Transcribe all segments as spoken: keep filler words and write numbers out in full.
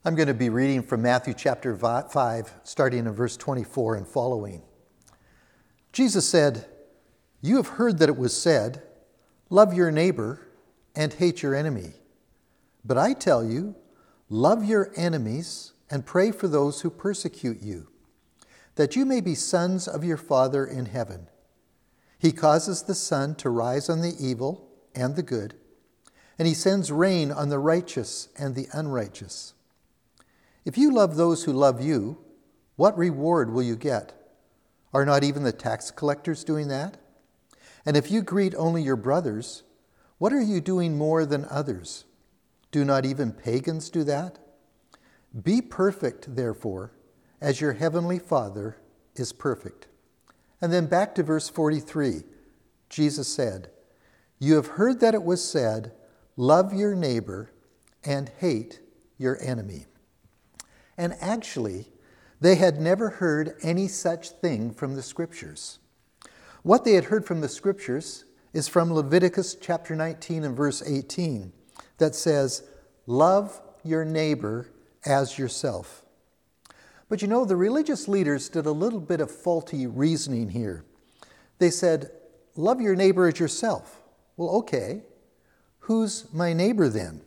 I'm going to be reading from Matthew chapter five, starting in verse twenty-four and following. Jesus said, "You have heard that it was said, 'Love your neighbor and hate your enemy.' But I tell you, love your enemies and pray for those who persecute you, that you may be sons of your Father in heaven. He causes the sun to rise on the evil and the good, and he sends rain on the righteous and the unrighteous. If you love those who love you, what reward will you get? Are not even the tax collectors doing that? And if you greet only your brothers, what are you doing more than others? Do not even pagans do that? Be perfect, therefore, as your heavenly Father is perfect." And then back to verse forty-three, Jesus said, "You have heard that it was said, 'Love your neighbor and hate your enemy.'" And actually, they had never heard any such thing from the Scriptures. What they had heard from the Scriptures is from Leviticus chapter nineteen and verse eighteen that says, "Love your neighbor as yourself." But you know, the religious leaders did a little bit of faulty reasoning here. They said, "Love your neighbor as yourself." Well, okay, who's my neighbor then?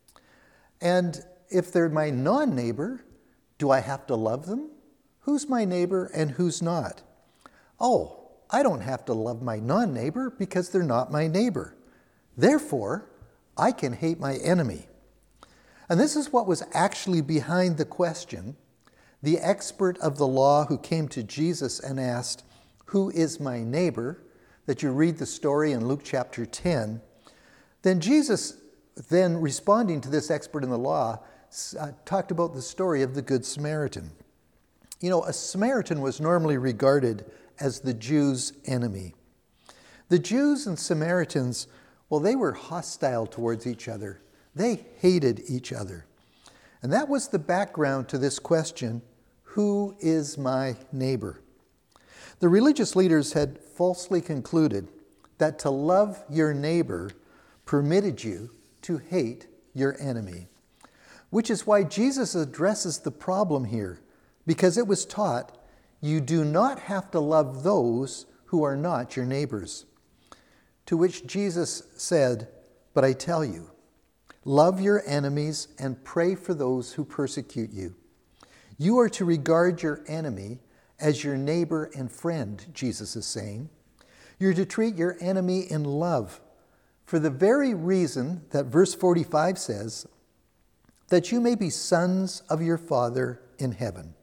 And if they're my non-neighbor, do I have to love them? Who's my neighbor and who's not? Oh, I don't have to love my non-neighbor because they're not my neighbor. Therefore, I can hate my enemy. And this is what was actually behind the question. The expert of the law who came to Jesus and asked, "Who is my neighbor?" that you read the story in Luke chapter ten. Then Jesus, then responding to this expert in the law, uh, talked about the story of the Good Samaritan. You know, a Samaritan was normally regarded as the Jews' enemy. The Jews and Samaritans, well, they were hostile towards each other. They hated each other. And that was the background to this question, who is my neighbor? The religious leaders had falsely concluded that to love your neighbor permitted you to hate your enemy, which is why Jesus addresses the problem here, because it was taught you do not have to love those who are not your neighbors. To which Jesus said, "But I tell you, love your enemies and pray for those who persecute you." You are to regard your enemy as your neighbor and friend, Jesus is saying. You're to treat your enemy in love for the very reason that verse forty-five says, that you may be sons of your Father in heaven.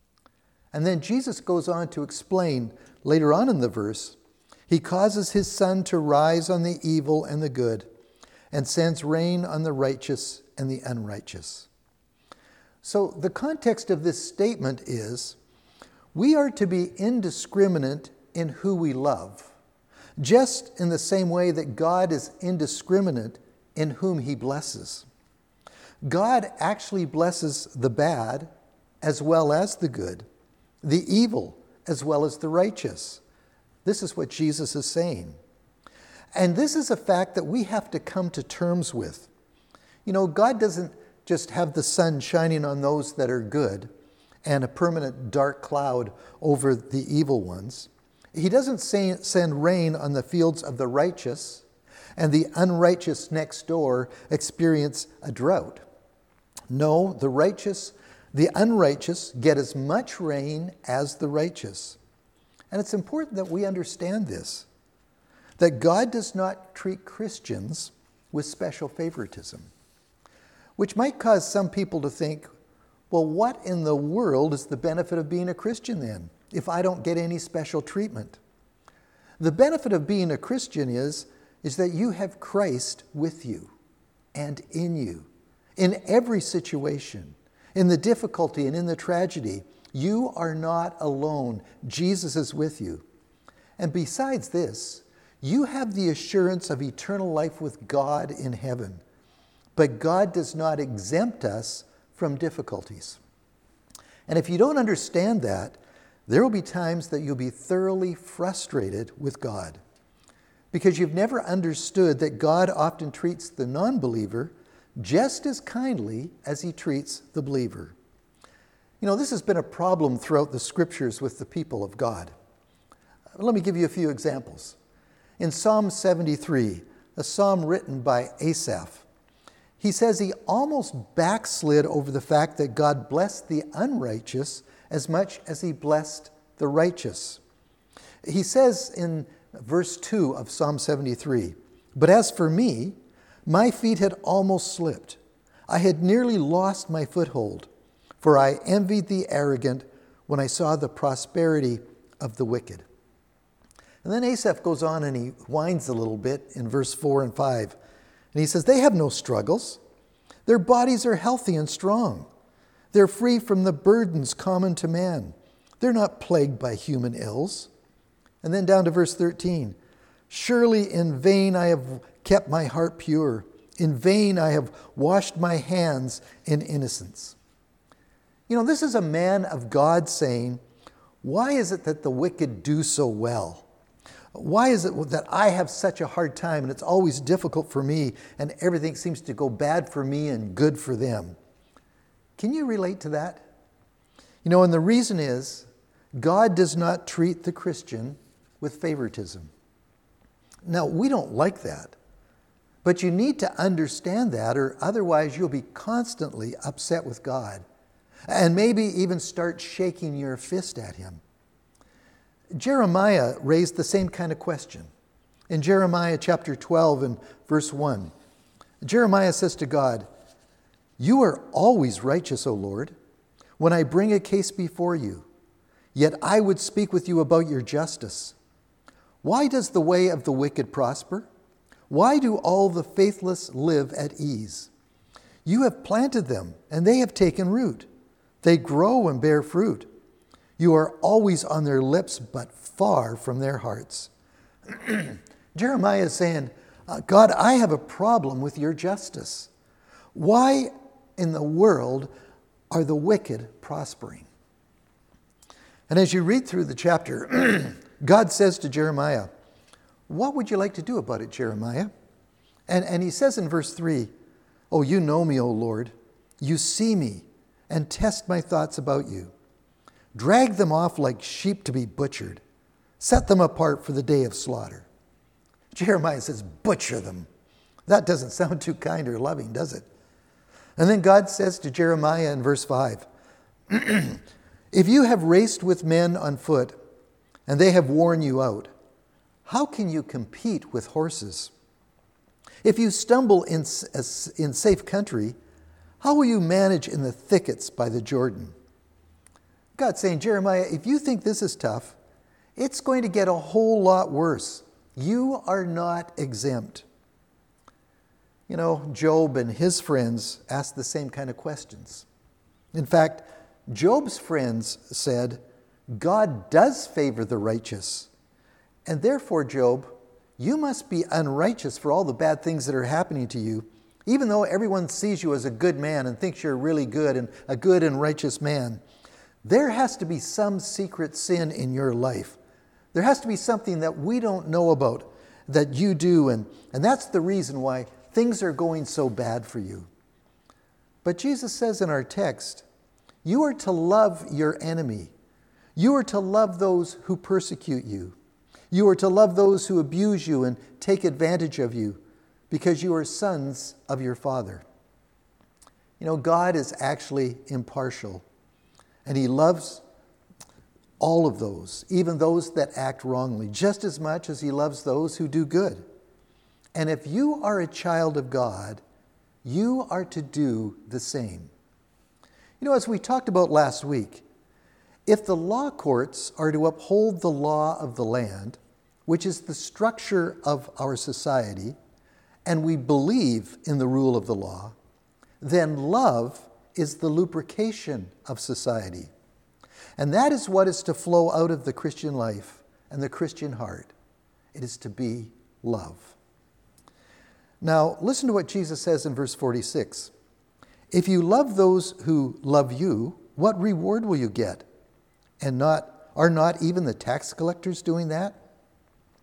And then Jesus goes on to explain later on in the verse, he causes his sun to rise on the evil and the good, and sends rain on the righteous and the unrighteous. So the context of this statement is, we are to be indiscriminate in who we love, just in the same way that God is indiscriminate in whom he blesses. God actually blesses the bad as well as the good, the evil as well as the righteous. This is what Jesus is saying. And this is a fact that we have to come to terms with. You know, God doesn't just have the sun shining on those that are good and a permanent dark cloud over the evil ones. He doesn't say, send rain on the fields of the righteous and the unrighteous next door experience a drought. No, the righteous, the unrighteous get as much rain as the righteous. And it's important that we understand this, that God does not treat Christians with special favoritism, which might cause some people to think, well, what in the world is the benefit of being a Christian then, if I don't get any special treatment? The benefit of being a Christian is, is that you have Christ with you and in you. In every situation, in the difficulty and in the tragedy, you are not alone. Jesus is with you. And besides this, you have the assurance of eternal life with God in heaven. But God does not exempt us from difficulties. And if you don't understand that, there will be times that you'll be thoroughly frustrated with God, because you've never understood that God often treats the non-believer just as kindly as he treats the believer. You know, this has been a problem throughout the scriptures with the people of God. Let me give you a few examples. In Psalm seventy-three, a psalm written by Asaph, he says he almost backslid over the fact that God blessed the unrighteous as much as he blessed the righteous. He says in verse two of Psalm seventy-three, "But as for me, my feet had almost slipped. I had nearly lost my foothold, for I envied the arrogant when I saw the prosperity of the wicked." And then Asaph goes on and he whines a little bit in verse four and five. And he says, "They have no struggles. Their bodies are healthy and strong. They're free from the burdens common to man. They're not plagued by human ills." And then down to verse thirteen. "Surely in vain I have kept my heart pure. In vain I have washed my hands in innocence." You know, this is a man of God saying, why is it that the wicked do so well? Why is it that I have such a hard time and it's always difficult for me and everything seems to go bad for me and good for them? Can you relate to that? You know, and the reason is God does not treat the Christian with favoritism. Now, we don't like that, but you need to understand that, or otherwise you'll be constantly upset with God and maybe even start shaking your fist at him. Jeremiah raised the same kind of question. In Jeremiah chapter twelve and verse one, Jeremiah says to God, "You are always righteous, O Lord, when I bring a case before you. Yet I would speak with you about your justice. Why does the way of the wicked prosper? Why do all the faithless live at ease? You have planted them, and they have taken root. They grow and bear fruit. You are always on their lips, but far from their hearts." Jeremiah is saying, God, I have a problem with your justice. Why in the world are the wicked prospering? And as you read through the chapter, God says to Jeremiah, what would you like to do about it, Jeremiah? And, and he says in verse three, "Oh, you know me, O Lord. You see me and test my thoughts about you. Drag them off like sheep to be butchered. Set them apart for the day of slaughter." Jeremiah says, butcher them. That doesn't sound too kind or loving, does it? And then God says to Jeremiah in verse five, "If you have raced with men on foot and they have worn you out, how can you compete with horses? If you stumble in, in safe country, how will you manage in the thickets by the Jordan?" God's saying, Jeremiah, if you think this is tough, it's going to get a whole lot worse. You are not exempt. You know, Job and his friends asked the same kind of questions. In fact, Job's friends said, God does favor the righteous. And therefore, Job, you must be unrighteous for all the bad things that are happening to you, even though everyone sees you as a good man and thinks you're really good and a good and righteous man. There has to be some secret sin in your life. There has to be something that we don't know about that you do, and, and that's the reason why things are going so bad for you. But Jesus says in our text, you are to love your enemy. You are to love those who persecute you. You are to love those who abuse you and take advantage of you because you are sons of your Father. You know, God is actually impartial. And he loves all of those, even those that act wrongly, just as much as he loves those who do good. And if you are a child of God, you are to do the same. You know, as we talked about last week, if the law courts are to uphold the law of the land, which is the structure of our society, and we believe in the rule of the law, then love is the lubrication of society. And that is what is to flow out of the Christian life and the Christian heart. It is to be love. Now, listen to what Jesus says in verse forty-six. If you love those who love you, what reward will you get? And not are not even the tax collectors doing that?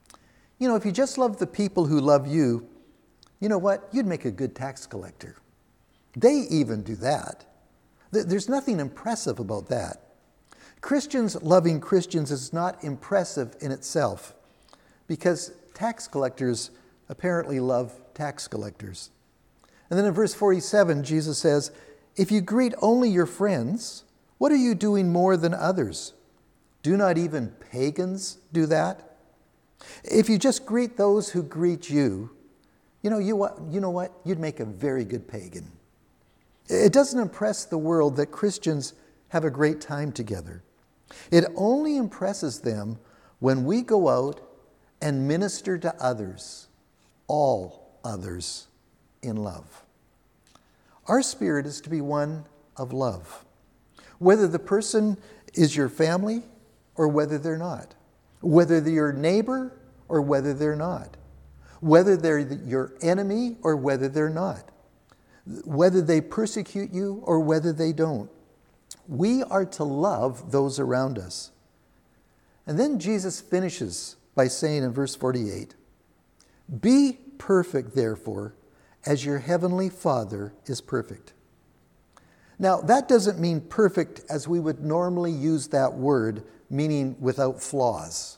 You know, if you just love the people who love you, you know what? You'd make a good tax collector. They even do that. There's nothing impressive about that. Christians loving Christians is not impressive in itself because tax collectors apparently love tax collectors. And then in verse forty-seven, Jesus says, "If you greet only your friends, what are you doing more than others? Do not even pagans do that? If you just greet those who greet you, you know, you, what, you know what? You'd make a very good pagan." It doesn't impress the world that Christians have a great time together. It only impresses them when we go out and minister to others, all others, in love. Our spirit is to be one of love, whether the person is your family or whether they're not, whether they're your neighbor or whether they're not, whether they're your enemy or whether they're not, whether they persecute you or whether they don't. We are to love those around us. And then Jesus finishes by saying in verse forty-eight, "Be perfect, therefore, as your heavenly Father is perfect." Now, that doesn't mean perfect as we would normally use that word, meaning without flaws.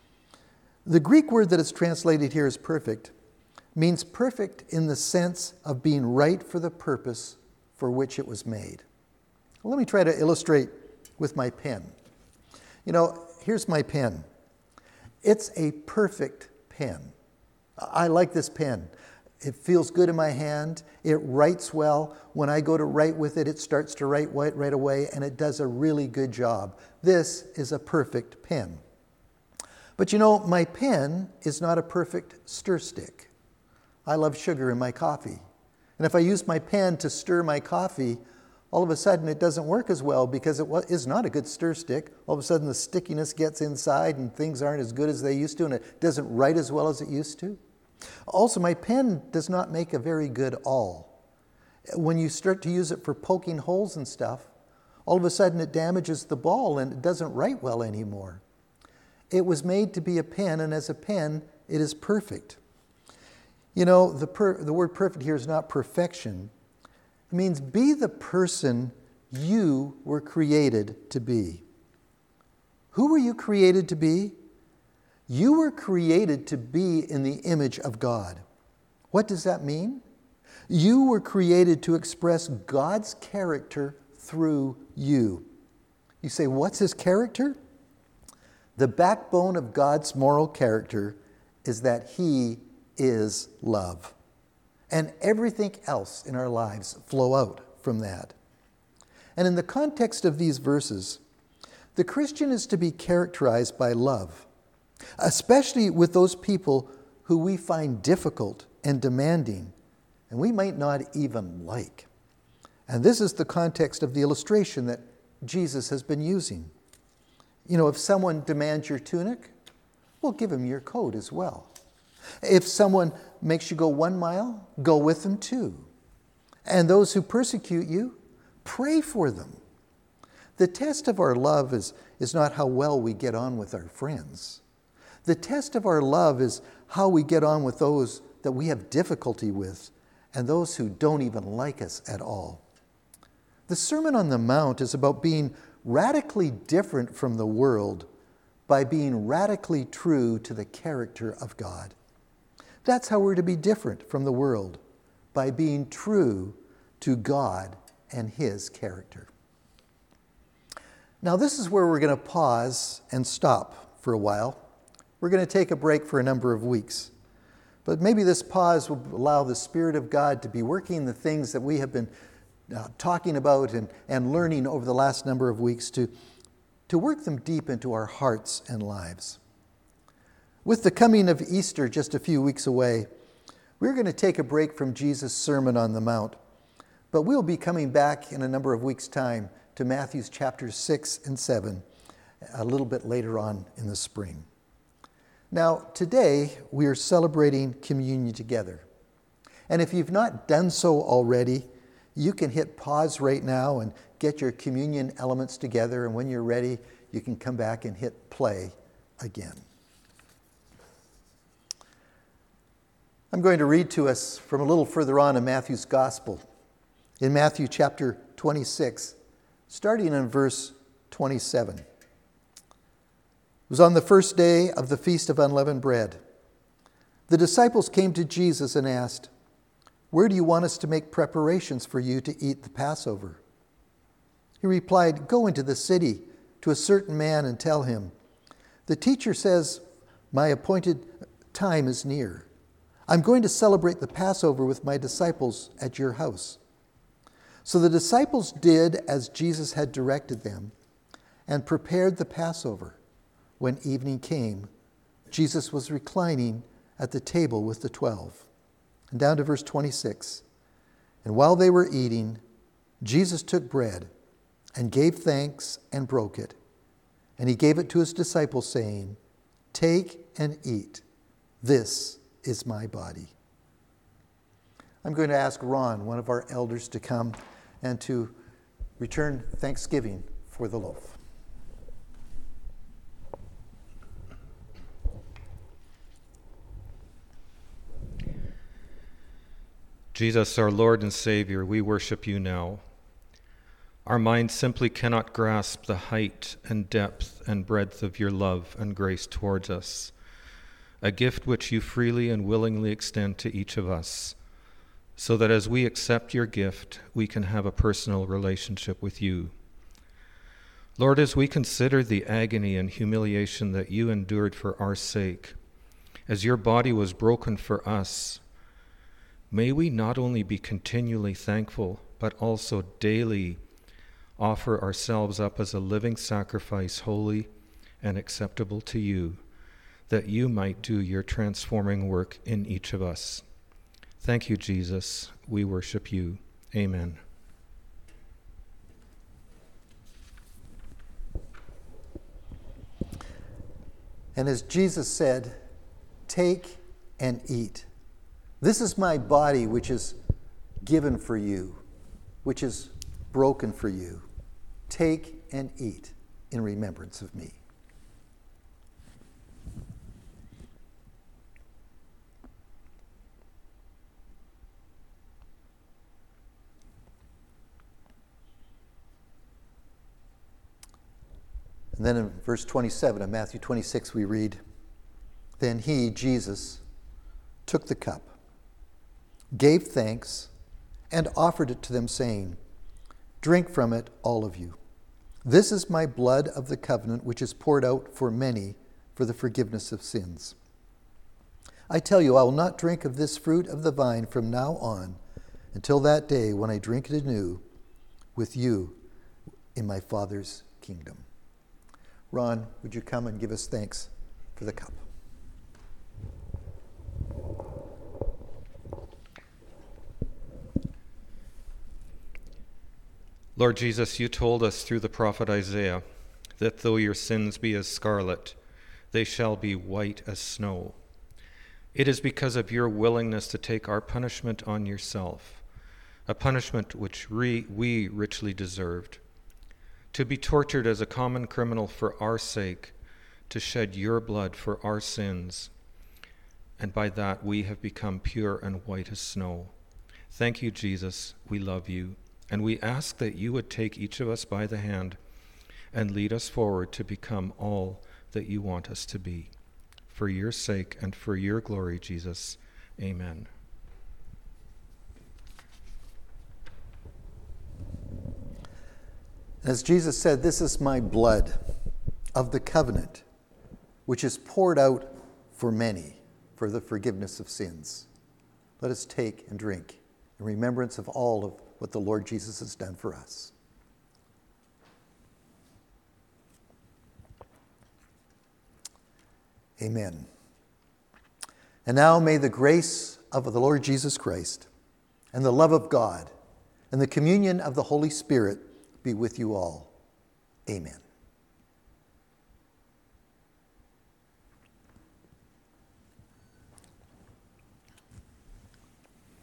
The Greek word that is translated here as perfect means perfect in the sense of being right for the purpose for which it was made. Well, let me try to illustrate with my pen. You know, here's my pen. It's a perfect pen. I like this pen. It feels good in my hand. It writes well. When I go to write with it, it starts to write right away, and it does a really good job. This is a perfect pen. But you know, my pen is not a perfect stir stick. I love sugar in my coffee. And if I use my pen to stir my coffee, all of a sudden it doesn't work as well because it is not a good stir stick. All of a sudden the stickiness gets inside and things aren't as good as they used to, and it doesn't write as well as it used to. Also, my pen does not make a very good awl. When you start to use it for poking holes and stuff, all of a sudden it damages the ball and it doesn't write well anymore. It was made to be a pen, and as a pen, it is perfect. You know, the, per, the word perfect here is not perfection. It means be the person you were created to be. Who were you created to be? You were created to be in the image of God. What does that mean? You were created to express God's character through you. You say, what's his character? The backbone of God's moral character is that he is love. And everything else in our lives flow out from that. And in the context of these verses, the Christian is to be characterized by love, especially with those people who we find difficult and demanding, and we might not even like. And this is the context of the illustration that Jesus has been using. You know, if someone demands your tunic, well, give him your coat as well. If someone makes you go one mile, go with them too. And those who persecute you, pray for them. The test of our love is, is not how well we get on with our friends. The test of our love is how we get on with those that we have difficulty with and those who don't even like us at all. The Sermon on the Mount is about being radically different from the world by being radically true to the character of God. That's how we're to be different from the world, by being true to God and his character. Now, this is where we're going to pause and stop for a while. We're going to take a break for a number of weeks. But maybe this pause will allow the Spirit of God to be working the things that we have been uh, talking about and, and learning over the last number of weeks to, to work them deep into our hearts and lives. With the coming of Easter just a few weeks away, we're going to take a break from Jesus' Sermon on the Mount. But we'll be coming back in a number of weeks' time to Matthew's chapters six and seven a little bit later on in the spring. Now, today we are celebrating communion together. And if you've not done so already, you can hit pause right now and get your communion elements together. And when you're ready, you can come back and hit play again. I'm going to read to us from a little further on in Matthew's Gospel. in Matthew chapter twenty-six, starting in verse twenty-seven. It was on the first day of the Feast of Unleavened Bread. The disciples came to Jesus and asked, "Where do you want us to make preparations for you to eat the Passover?" He replied, "Go into the city to a certain man and tell him, 'The teacher says, my appointed time is near. I'm going to celebrate the Passover with my disciples at your house.'" So the disciples did as Jesus had directed them and prepared the Passover. When evening came, Jesus was reclining at the table with the twelve. And down to verse twenty-six. And while they were eating, Jesus took bread and gave thanks and broke it. And he gave it to his disciples, saying, "Take and eat. This is my body." I'm going to ask Ron, one of our elders, to come and to return thanksgiving for the loaf. Jesus, our Lord and Savior, we worship you now. Our minds simply cannot grasp the height and depth and breadth of your love and grace towards us, a gift which you freely and willingly extend to each of us, so that as we accept your gift, we can have a personal relationship with you. Lord, as we consider the agony and humiliation that you endured for our sake, as your body was broken for us, may we not only be continually thankful, but also daily offer ourselves up as a living sacrifice, holy and acceptable to you, that you might do your transforming work in each of us. Thank you, Jesus. We worship you. Amen. And as Jesus said, "Take and eat. This is my body, which is given for you, which is broken for you. Take and eat in remembrance of me." And then in verse twenty-seven of Matthew twenty-six, we read, "Then he, Jesus, took the cup, gave thanks, and offered it to them, saying, 'Drink from it, all of you. This is my blood of the covenant, which is poured out for many for the forgiveness of sins. I tell you, I will not drink of this fruit of the vine from now on until that day when I drink it anew with you in my Father's kingdom.'" Ron, would you come and give us thanks for the cup? Lord Jesus, you told us through the prophet Isaiah that though your sins be as scarlet, they shall be white as snow. It is because of your willingness to take our punishment on yourself, a punishment which we, we richly deserved, to be tortured as a common criminal for our sake, to shed your blood for our sins, and by that we have become pure and white as snow. Thank you, Jesus. We love you. And we ask that you would take each of us by the hand and lead us forward to become all that you want us to be. For your sake and for your glory, Jesus. Amen. As Jesus said, "This is my blood of the covenant, which is poured out for many for the forgiveness of sins." Let us take and drink in remembrance of all of what the Lord Jesus has done for us. Amen. And now may the grace of the Lord Jesus Christ and the love of God and the communion of the Holy Spirit be with you all. Amen.